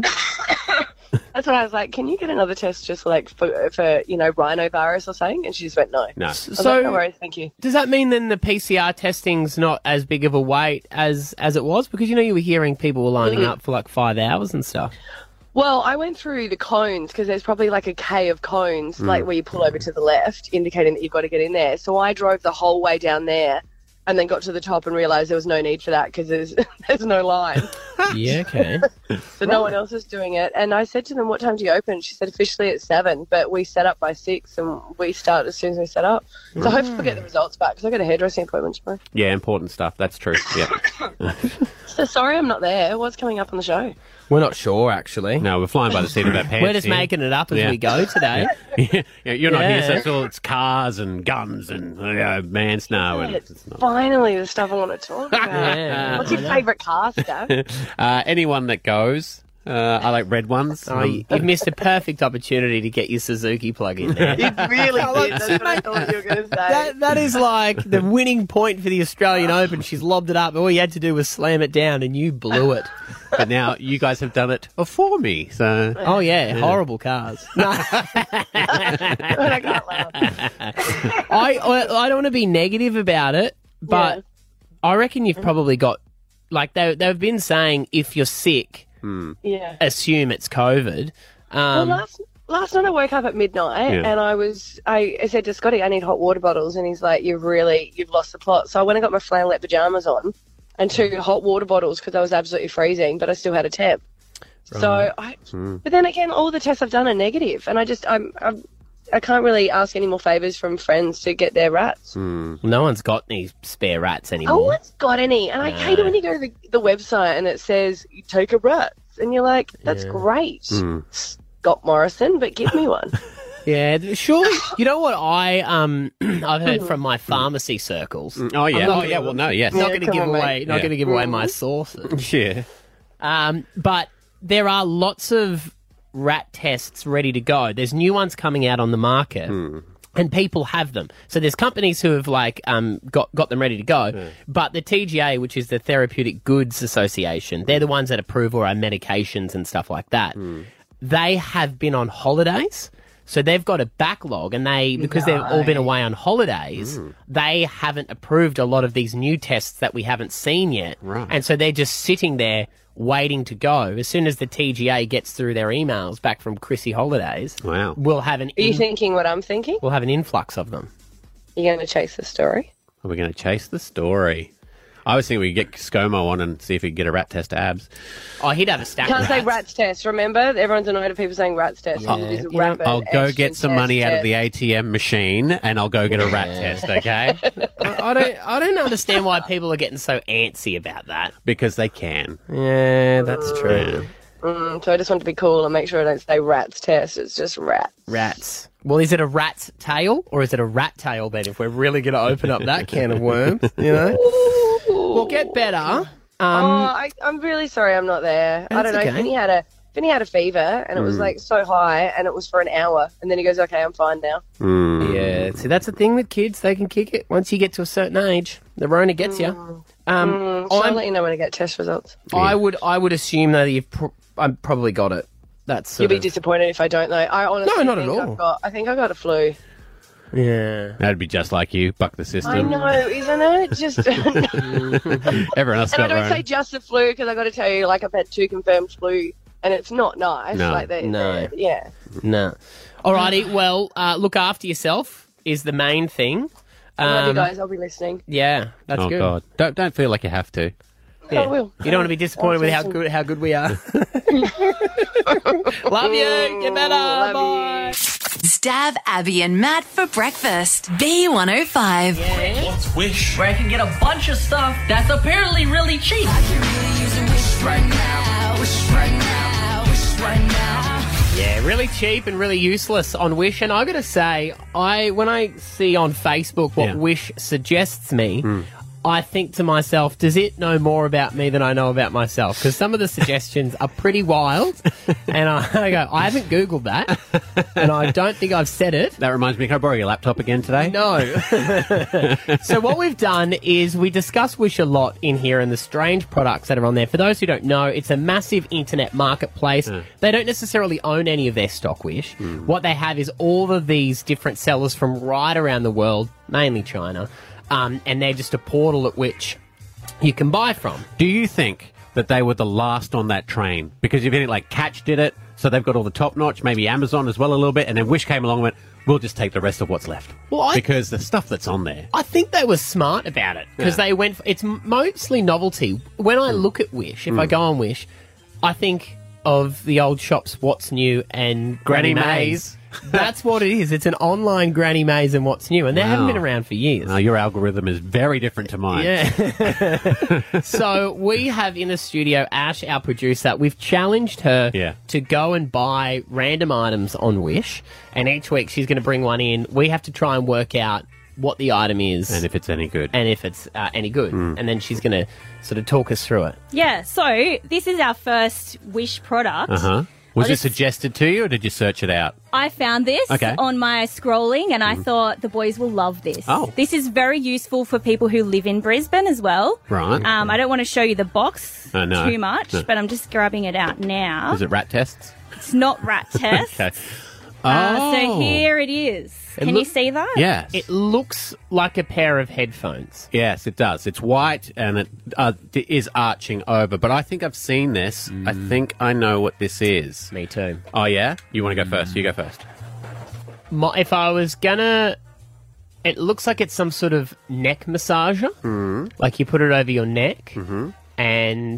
That's what I was like, can you get another test just like for you know, rhinovirus or something? And she just went, no. No. I was like, no worries, thank you. Does that mean then the PCR testing's not as big of a wait as it was? Because, you know, you were hearing people were lining up for like 5 hours and stuff. Well, I went through the cones because there's probably like a K of cones, like where you pull over to the left, indicating that you've got to get in there. So I drove the whole way down there and then got to the top and realised there was no need for that because there's no line. Yeah, okay. So no one else is doing it. And I said to them, what time do you open? She said officially at 7, but we set up by 6 and we start as soon as we set up. So hopefully we'll get the results back because I got a hairdressing appointment tomorrow. Yeah, important stuff. That's true. Yeah. So sorry I'm not there. What's coming up on the show? We're not sure, actually. No, we're flying by the seat of our pants. We're just here. making it up as we go today. Yeah, you're not here, so Yeah. it's all it's cars and guns and man snow. And Finally, the stuff I want to talk about. Yeah, What's your I know. favourite car, Steph? anyone that goes, I like red ones. Oh, you've missed a perfect opportunity to get your Suzuki plug in there. It really did. That's what I thought you were going to say. That is like the winning point for the Australian Open. She's lobbed it up. All you had to do was slam it down, and you blew it. But now you guys have done it for me. So Oh, yeah, horrible cars. No. I can't laugh. I don't want to be negative about it, but I reckon you've probably got, like, they've been saying if you're sick, Yeah. assume it's COVID. Well, last night I woke up at midnight Yeah. and I said to Scotty, I need hot water bottles, and he's like, you've lost the plot. So I went and got my flannelette pajamas on and 2 hot water bottles because I was absolutely freezing, but I still had a temp. So but then again, all the tests I've done are negative, and I can't really ask any more favours from friends to get their rats. No one's got any spare rats No anymore. one's got any, and I hate it when you go to the website and it says you take a rat, and you're like, that's great, Scott Morrison, but give me one. Yeah, surely. You know what I've heard from my pharmacy circles. Oh, yeah. I'm not Oh, yeah, well, no, yes. Not Yeah, going to come give on, away. mate. Not Yeah. going to give away my sources. Yeah. But there are lots of rat tests ready to go. There's new ones coming out on the market. And people have them. So there's companies who have got them ready to go. But the TGA, which is the Therapeutic Goods Association, they're the ones that approve all our medications and stuff like that. They have been on holidays. So they've got a backlog, and because they've all been away on holidays, they haven't approved a lot of these new tests that we haven't seen yet. Right. And so they're just sitting there waiting to go. As soon as the TGA gets through their emails back from Chrissy Holidays, we'll have an Are you thinking what I'm thinking? we'll have an influx of them. You're going to chase the story? Are we going to chase the story? I was thinking we could get ScoMo on and see if he could get a rat test to Abs. Oh, he'd have a stack Can't of say rats. rats test, remember? Everyone's annoyed at people saying rats test. Yeah. It's a You know, rapid I'll go action get some test money out of test. the ATM machine and I'll go get a rat test, okay? I don't understand why people are getting so antsy about that. Because they can. Yeah, that's true. So I just want to be cool and make sure I don't say rats test. It's just rats. Rats. Well, is it a rat's tail or is it a rat tail then, if we're really going to open up that can of worms, you know? Well, get better. I'm really sorry I'm not there. I don't know. okay. Vinny had a fever and it was like so high and it was for an hour and then he goes, okay, I'm fine now. Yeah, see, that's the thing with kids. They can kick it. Once you get to a certain age, the Rona gets you. So I'll let you know when I get test results. I would assume though that you've probably got it. That's You'll be disappointed if I don't though. I honestly No, not at think all. I think I got a flu. Yeah. That'd be just like you. Buck the system. I know, isn't it? Just Everyone else And I got don't Rona. say just the flu because I got to tell you, like I've had 2 confirmed flu, and it's not nice. No. Like No. yeah. No. Alrighty, well, look after yourself is the main thing. I love you guys. I'll be listening. Yeah, that's oh, good. God. Don't feel like you have to. Yeah. I will. You don't want to be disappointed with how good we are. Love you. Get better. Bye. Stab Abby and Matt for breakfast. B105. What's Wish? Where I can get a bunch of stuff that's apparently really cheap. Yeah, really cheap and really useless on Wish. And I got to say, when I see on Facebook what Wish suggests me, I think to myself, does it know more about me than I know about myself? Because some of the suggestions are pretty wild. And I go, I haven't Googled that. And I don't think I've said it. That reminds me, can I borrow your laptop again today? No. So what we've done is we discuss Wish a lot in here and the strange products that are on there. For those who don't know, it's a massive internet marketplace. They don't necessarily own any of their stock, Wish. What they have is all of these different sellers from right around the world, mainly China. And they're just a portal at which you can buy from. Do you think that they were the last on that train? Because you've been like Catch did it, so they've got all the top notch, maybe Amazon as well a little bit, and then Wish came along and went, we'll just take the rest of what's left. Because the stuff that's on there. I think they were smart about it because they went. It's mostly novelty. When I look at Wish, if I go on Wish, I think of the old shops What's New and Granny Mays. That's what it is. It's an online Granny Mays and What's New, and they haven't been around for years. Your algorithm is very different to mine. Yeah. So we have in the studio Ash, our producer. We've challenged her to go and buy random items on Wish, and each week she's going to bring one in. We have to try and work out what the item is. And if it's any good. And if it's any good. And then she's going to sort of talk us through it. Yeah, so this is our first Wish product. Was it suggested to you or did you search it out? I found this on my scrolling and I thought the boys will love this. Oh. This is very useful for people who live in Brisbane as well. Right. I don't want to show you the box no. too much, No. but I'm just grabbing it out now. Is it rat tests? It's not rat test. Okay. So here it is. Can you see that? Yes. It looks like a pair of headphones. Yes, it does. It's white and it is arching over. But I think I've seen this. I think I know what this is. Me too. Oh, yeah? You want to go first? You go first. If I was gonna... It looks like it's some sort of neck massager. Like you put it over your neck and...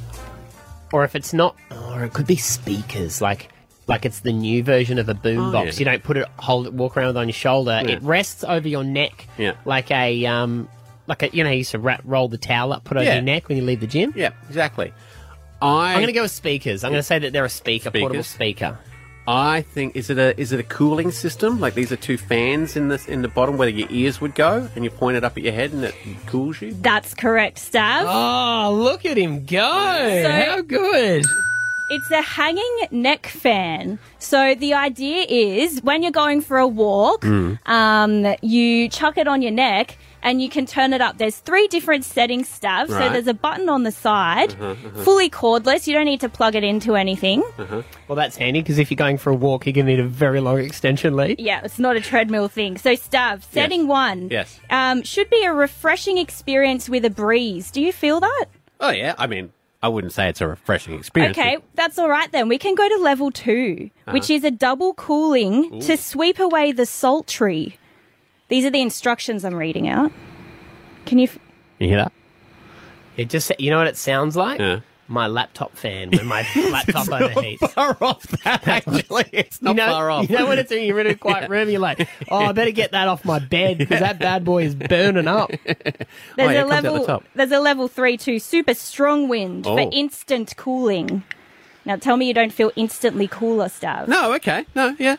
Or if it's not... Or it could be speakers, like it's the new version of a boombox. yeah. You don't put it, walk around with it on your shoulder. Yeah. It rests over your neck like a, you used to roll the towel up, put it over your neck when you leave the gym. Yeah, exactly. I'm going to go with speakers. I'm going to say that they're a portable speaker. I think is it a cooling system? Like these are two fans in the bottom where your ears would go, and you point it up at your head, and it cools you. That's correct, Stav. Oh, look at him go! How good! It's a hanging neck fan. So the idea is when you're going for a walk, you chuck it on your neck and you can turn it up. There's 3 different settings, Stav. So Right. there's a button on the side, fully cordless. You don't need to plug it into anything. Well, that's handy because if you're going for a walk, you're going to need a very long extension lead. Yeah, it's not a treadmill thing. So, Stav, setting 1 Yes. should be a refreshing experience with a breeze. Do you feel that? Oh, yeah. I mean, I wouldn't say it's a refreshing experience. Okay, that's all right then. We can go to level 2, which is a double cooling to sweep away the sultry. These are the instructions I'm reading out. Can you... You hear that? It just, you know what it sounds like? Yeah. My laptop fan when my laptop overheats. Far off that, actually. It's not far off. You know when it's in your really quiet room, you're like, oh, I better get that off my bed because that bad boy is burning up. There's a level 3 too, super strong wind for instant cooling. Now tell me you don't feel instantly cooler, Stav. No, okay. No, yeah.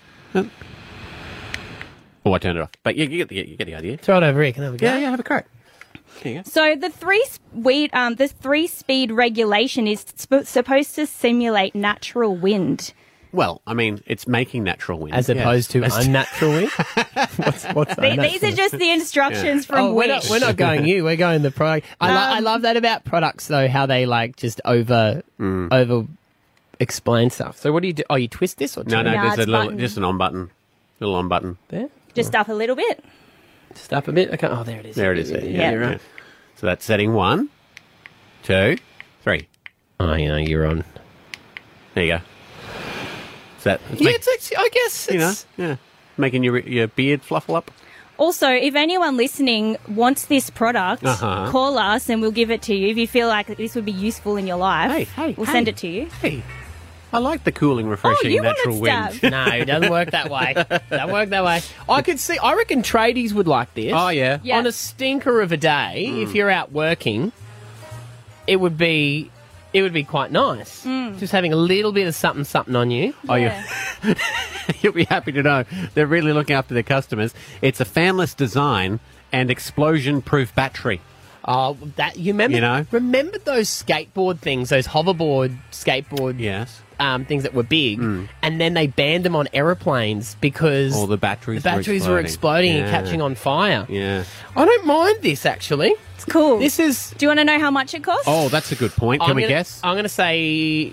Oh, I turned it off. But you get the idea. Throw it over here. Can I have a go? Yeah, have a crack. There you go. So the 3-speed regulation is supposed to simulate natural wind. Well, I mean, it's making natural wind. As opposed to unnatural wind? What's These are just the instructions from Wish. We're not going you. We're going the product. I love that about products, though, how they like just over explain stuff. So what do you do? Oh, you twist this or No, No, there's it's a little, button. just an on button. Little on button. There? Just up a little bit. Just up a bit? Okay. Oh, there it is. There it is. There. Yeah. You're right. So that's setting 1, 2, 3. Oh, you're on. There you go. So that, Yeah, I guess it's... making your beard fluffle up. Also, if anyone listening wants this product, call us and we'll give it to you. If you feel like this would be useful in your life, we'll send it to you. Hey, I like the cooling, refreshing you natural want it, wind. No, it doesn't work that way. Doesn't work that way. I reckon tradies would like this. Oh, yeah. Yeah. On a stinker of a day, if you're out working, it would be quite nice. Just having a little bit of something on you. Oh, you'll be happy to know they're really looking after their customers. It's a fanless design and explosion-proof battery. Oh, that you remember? You know? Remember those skateboard things, those hoverboard skateboard things that were big, and then they banned them on aeroplanes because all the batteries were exploding and Yeah. catching on fire. Yeah. I don't mind this actually. It's cool. This is. Do you want to know how much it costs? Oh, that's a good point. Can we guess? I'm going to say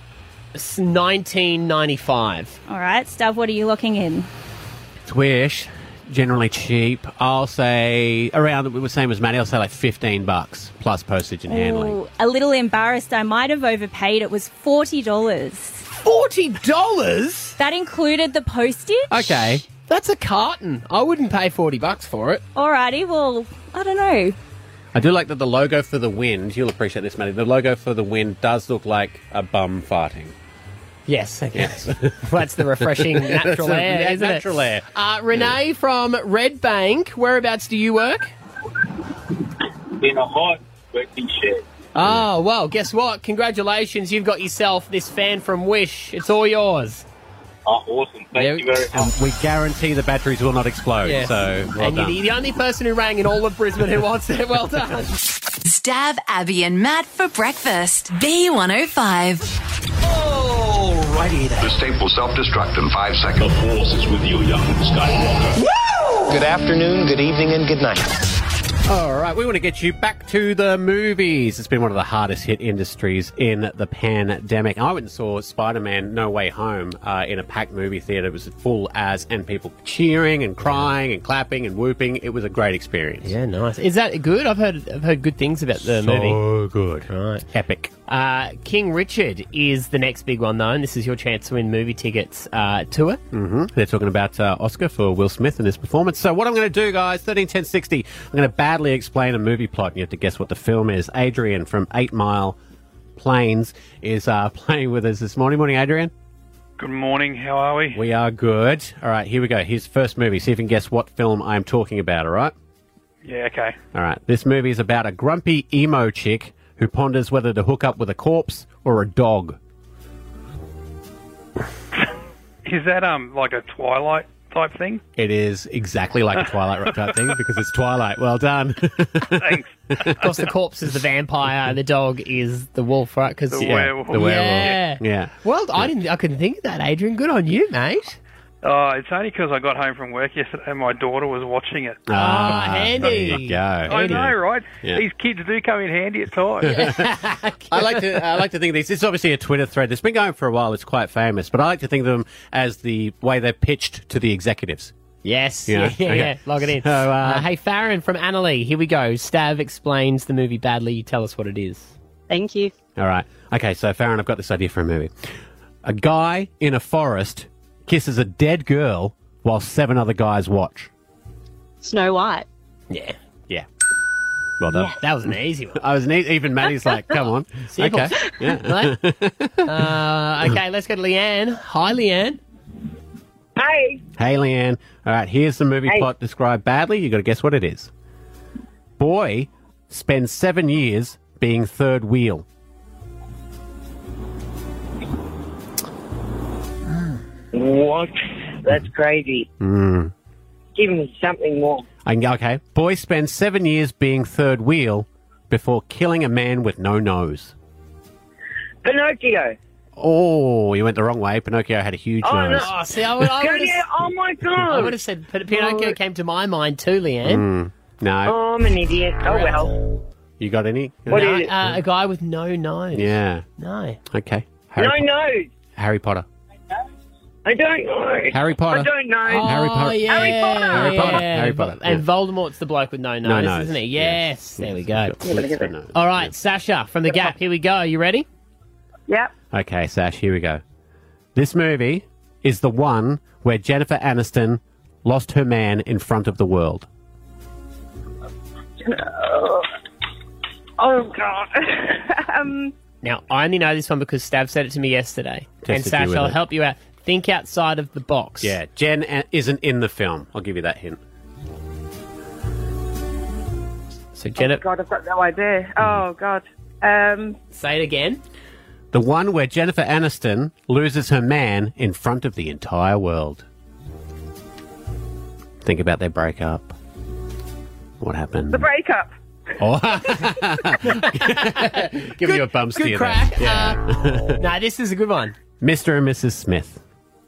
$19.95. All right, Stav, what are you looking in? Swish, generally cheap. I'll say around, we were same as Maddie, I'll say like $15 plus postage and handling. Ooh, a little embarrassed. I might have overpaid. It was $40. $40? That included the postage? Okay. That's a carton. I wouldn't pay $40 for it. Alrighty, well, I don't know. I do like that the logo for the wind, you'll appreciate this, Maddie, the logo for the wind does look like a bum farting. Yes, okay. That's the refreshing natural air, isn't natural it? air. Renee from Red Bank, whereabouts do you work? In a hot working shed. Oh, well, guess what? Congratulations, you've got yourself this fan from Wish. It's all yours. Oh, awesome. Thank you very much. We guarantee the batteries will not explode, Yes. so well and done. you're the only person who rang in all of Brisbane who wants it. Well done. Stab Abby and Matt for breakfast. B105. Alrighty then. This tape will self-destruct in 5 seconds. The Force is with you, young Skywalker. Good afternoon, good evening, and good night. All right, we want to get you back to the movies. It's been one of the hardest hit industries in the pandemic. I went and saw Spider-Man No Way Home in a packed movie theatre. It was full as, and people cheering and crying and clapping and whooping. It was a great experience. Yeah, nice. Is that good? I've heard good things about the movie. So good. Right. Epic. King Richard is the next big one, though, and this is your chance to win movie tickets to it. Mm-hmm. They're talking about Oscar for Will Smith in this performance. So what I'm going to do, guys, 131060, I'm going to badly explain a movie plot, and you have to guess what the film is. Adrian from 8 Mile Plains is playing with us this morning. Morning, Adrian. Good morning. How are we? We are good. All right, here we go. Here's the first movie. See if you can guess what film I'm talking about, all right? Yeah, okay. All right. This movie is about a grumpy emo chick who ponders whether to hook up with a corpse or a dog. Is that like a Twilight type thing? It is exactly like a Twilight type thing because it's Twilight. Well done. Thanks. Of course, the corpse is the vampire, and the dog is the wolf, right? Cause, The werewolf. The werewolf. Yeah. Yeah. Well, I couldn't think of that, Adrian. Good on you, mate. Oh, it's only because I got home from work yesterday and my daughter was watching it. handy. There you go. I know, right? Yeah. These kids do come in handy at times. I like to think of these. This is obviously a Twitter thread that's been going for a while. It's quite famous, but I like to think of them as the way they're pitched to the executives. Yes, You know? yeah, Okay. log it in. So, hey, Farron from Annalee, here we go. Stav explains the movie badly. You tell us what it is. Thank you. All right. Okay, so Farron, I've got this idea for a movie. A guy in a forest kisses a dead girl while 7 other guys watch. Snow White. Yeah. Yeah. Well done. That was an easy one. I was even Maddie's like, come on. Simple. Okay. Yeah. Right? Okay, let's go to Leanne. Hi, Leanne. Hey. Hey, Leanne. All right, here's the movie Hey. plot described badly. You got to guess what it is. Boy spends 7 years being third wheel. What? That's crazy. Mm. Give me something more. Okay. Boy spends 7 years being third wheel before killing a man with no nose. Pinocchio. Oh, you went the wrong way. Pinocchio had a huge Oh, nose. no. Oh, see, I would have. Oh, my God. I would have said Pinocchio came to my mind too, Leanne. No. Oh, I'm an idiot. Oh, well. You got any? What is it? A guy with no nose. Yeah. No. Okay. No nose. Harry Potter. I don't know. Harry Potter. I don't know. Harry Potter. Oh, yeah. Harry Potter. Harry Potter. Yeah. Harry Potter. And Yeah. Voldemort's the bloke with no nose, No nose. isn't he? Yes. There we go. Slits for nose. All right, Sasha from The Gap. Here we go. You ready? Yep. Okay, Sash, here we go. This movie is the one where Jennifer Aniston lost her man in front of the world. Oh, God. Now, I only know this one because Stav said it to me yesterday. Tested and you Sasha, with I'll it. help you out. Think outside of the box. Yeah, Jen isn't in the film. I'll give you that hint. So, Jennifer, God, I've got no idea. Oh, God. say it again. The one where Jennifer Aniston loses her man in front of the entire world. Think about their breakup. What happened? The breakup. Oh. Giving you a bum steer Good crack. there. Yeah. No, this is a good one. Mr. and Mrs. Smith.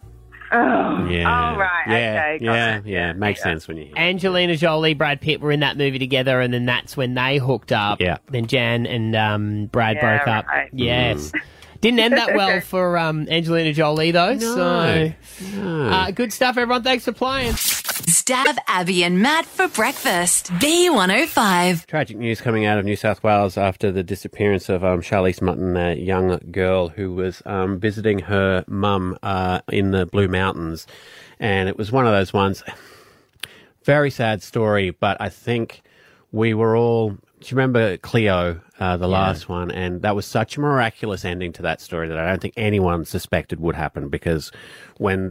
Oh, Yeah. oh right. Yeah. Okay. Got Yeah. it. Yeah. Makes sense when you hear it. Angelina Jolie, Brad Pitt were in that movie together, and then that's when they hooked up. Yeah. Then Jan and Brad Yeah, broke up. right. Yes. Didn't end that well for Angelina Jolie, though. No. So, good stuff, everyone. Thanks for playing. Stab Abby and Matt for breakfast. B105. Tragic news coming out of New South Wales after the disappearance of Charlize Mutton, a young girl who was visiting her mum in the Blue Mountains. And it was one of those ones, very sad story, but I think we were all... Do you remember Cleo, the last one? And that was such a miraculous ending to that story that I don't think anyone suspected would happen, because when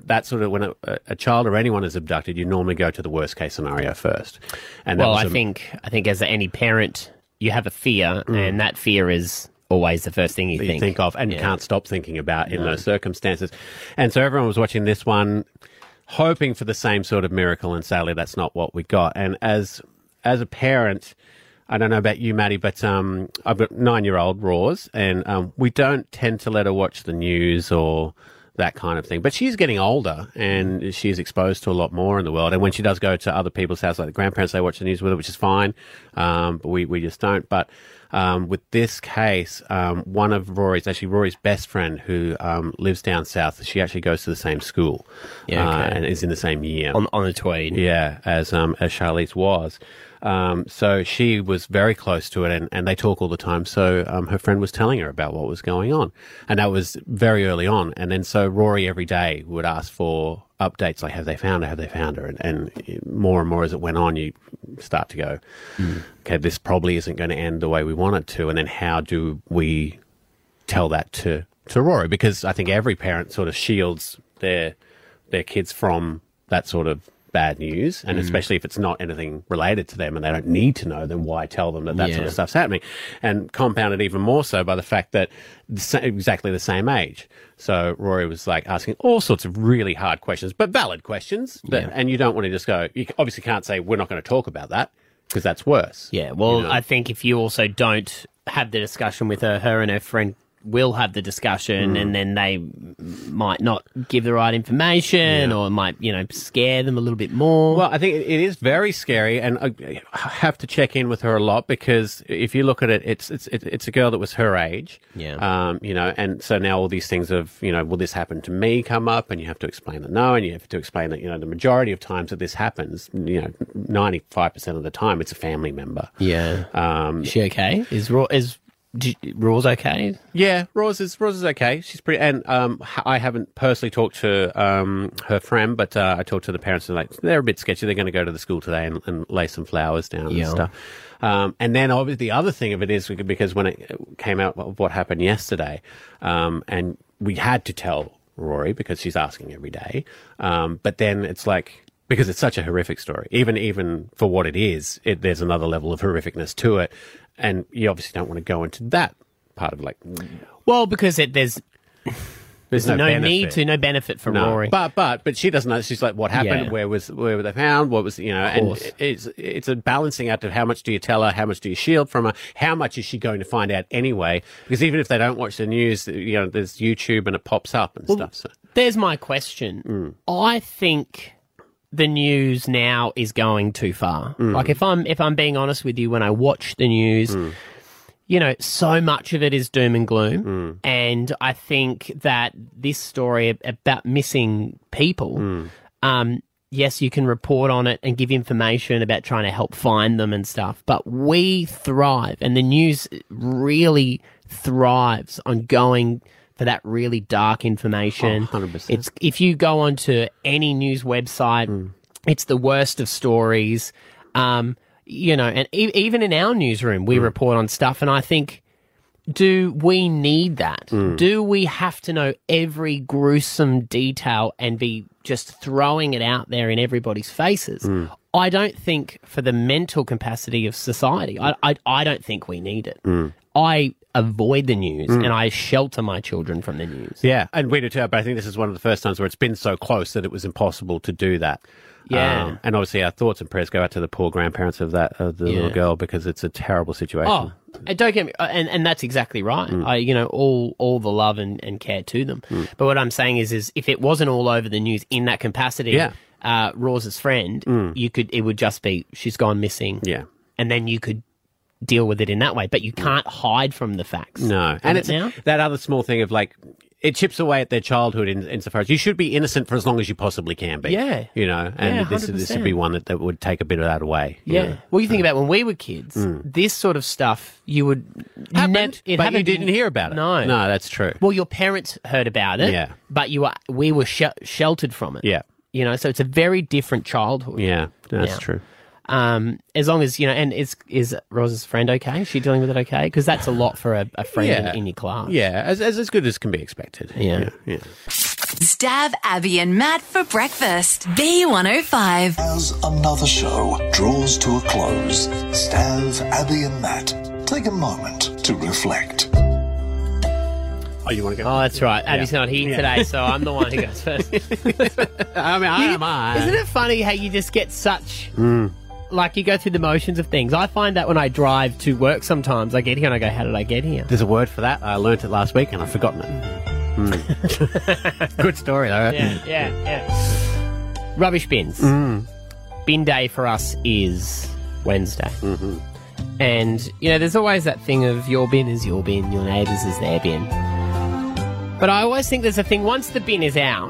a child or anyone is abducted, you normally go to the worst case scenario first. And Well, I think as any parent, you have a fear, and that fear is always the first thing you think of, and you can't stop thinking about in those circumstances. And so everyone was watching this one, hoping for the same sort of miracle, and sadly that's not what we got. And as a parent, I don't know about you, Maddie, but I've got 9-year-old Roz, and we don't tend to let her watch the news or that kind of thing. But she's getting older, and she's exposed to a lot more in the world. And when she does go to other people's houses, like the grandparents, they watch the news with her, which is fine. But we just don't. But with this case, one of Rory's best friend, who lives down south, she actually goes to the same school, and is in the same year on the Tweed. Yeah, as Charlize was. So she was very close to it, and they talk all the time. So her friend was telling her about what was going on, and that was very early on. And then so Rory every day would ask for updates, like, have they found her? Have they found her? And more and more as it went on, you start to go, okay, this probably isn't going to end the way we want it to. And then how do we tell that to Rory? Because I think every parent sort of shields their kids from that sort of bad news, and especially if it's not anything related to them and they don't need to know, then why tell them that sort of stuff's happening? And compounded even more so by the fact that exactly the same age. So Rory was like asking all sorts of really hard questions, but valid questions. And you don't want to just go, you obviously can't say, we're not going to talk about that, because that's worse. Yeah, well, I think if you also don't have the discussion with her and her friend will have the discussion and then they might not give the right information or might, scare them a little bit more. Well, I think it is very scary, and I have to check in with her a lot because if you look at it, it's a girl that was her age. Yeah. And so now all these things of, will this happen to me come up, and you have to explain that no, and you have to explain that, the majority of times that this happens, 95% of the time it's a family member. Yeah. Is she okay? Is Roz okay? Yeah, Roz is okay. She's pretty, and I haven't personally talked to her friend, but I talked to the parents, and they're a bit sketchy. They're going to go to the school today and lay some flowers down and stuff. And then obviously the other thing of it is because when it came out of what happened yesterday, and we had to tell Rory because she's asking every day, but then it's like, because it's such a horrific story, even for what it is, there's another level of horrificness to it. And you obviously don't want to go into that part of Well, because there's no need to, no benefit for No. Rory. But she doesn't know. She's like, what happened? Yeah. Where were they found? What was, and course. it's a balancing act of how much do you tell her? How much do you shield from her? How much is she going to find out anyway? Because even if they don't watch the news, there's YouTube and it pops up and stuff. So. There's my question. I think the news now is going too far. Like if I'm being honest with you, when I watch the news, so much of it is doom and gloom. And I think that this story about missing people, yes, you can report on it and give information about trying to help find them and stuff, but we thrive, and the news really thrives on going for that really dark information. 100%. It's if you go onto any news website, it's the worst of stories. And even in our newsroom, we report on stuff, and I think, do we need that? Do we have to know every gruesome detail and be just throwing it out there in everybody's faces? I don't think for the mental capacity of society, I don't think we need it. I avoid the news and I shelter my children from the news. Yeah, and we do too, but I think this is one of the first times where it's been so close that it was impossible to do that. Yeah. And obviously our thoughts and prayers go out to the poor grandparents of the little girl, because it's a terrible situation. Oh, and don't get me, and that's exactly right. All the love and care to them. But what I'm saying is if it wasn't all over the news in that capacity, Roz's friend, it would just be, she's gone missing. Yeah. And then you could deal with it in that way, but you can't hide from the facts. No. And it's that other small thing of it chips away at their childhood insofar as you should be innocent for as long as you possibly can be. Yeah. And this would be one that would take a bit of that away. Yeah. Well, you think about when we were kids, this sort of stuff you but you didn't hear about it. No. No, that's true. Well, your parents heard about it. Yeah. But we were sheltered from it. Yeah. So it's a very different childhood. Yeah, that's true. As long as, and is Roz's friend okay? Is she dealing with it okay? Because that's a lot for a friend in your class. Yeah, as good as can be expected. Yeah. Stav, Abby and Matt for breakfast. B105. As another show draws to a close, Stav, Abby and Matt take a moment to reflect. Oh, you want to go? Oh, that's right. Abby's not here today, so I'm the one who goes first. Isn't it funny how you just get such... you go through the motions of things. I find that when I drive to work sometimes, I get here and I go, how did I get here? There's a word for that. I learnt it last week and I've forgotten it. Good story, though. Yeah. Rubbish bins. Bin day for us is Wednesday. And, there's always that thing of your bin is your bin, your neighbour's is their bin. But I always think there's a thing, once the bin is out,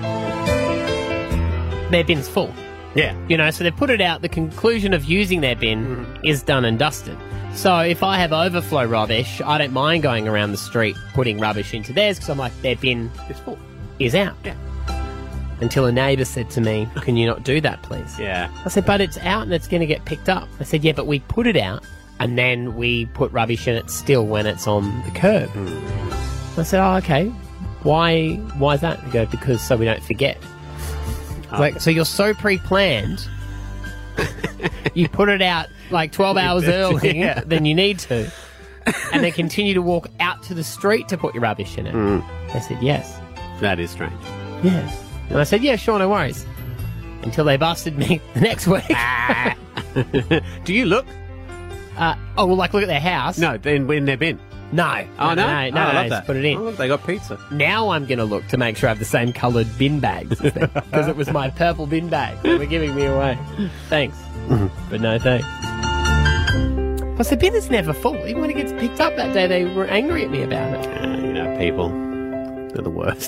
their bin's full. Yeah. So they put it out, the conclusion of using their bin is done and dusted. So if I have overflow rubbish, I don't mind going around the street putting rubbish into theirs because I'm like, their bin is full. Is out. Yeah. Until a neighbour said to me, can you not do that, please? Yeah. I said, but it's out and it's going to get picked up. I said, yeah, but we put it out and then we put rubbish in it still when it's on the curb. I said, oh, okay. Why is that? They go, because so we don't forget. So you're so pre-planned, you put it out 12 hours early than you need to, and then continue to walk out to the street to put your rubbish in it. They said, yes. That is strange. Yes. And I said, yeah, sure, no worries. Until they busted me the next week. Do you look? Look at their house. No, in their bin. No. Oh, no? I love just that. put it in. Oh, look, they got pizza. Now I'm going to look to make sure I have the same coloured bin bags as them, because it was my purple bin bag they were giving me away. Thanks. But no thanks. Plus, the bin is never full. Even when it gets picked up that day, they were angry at me about it. You know, people, they're the worst.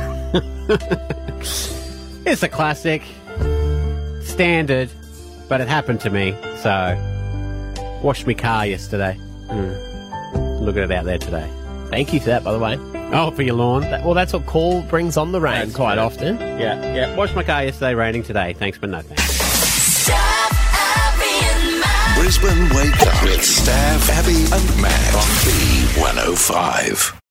It's a classic, standard, but it happened to me, so washed my car yesterday. Look at it out there today. Thank you for that, by the way. Oh, for your lawn? Well, that's what Call brings on the rain quite often. Yeah. Washed my car yesterday, raining today. Thanks, but no thanks. Brisbane Wake Up with Stav, Abby and Matt on B105.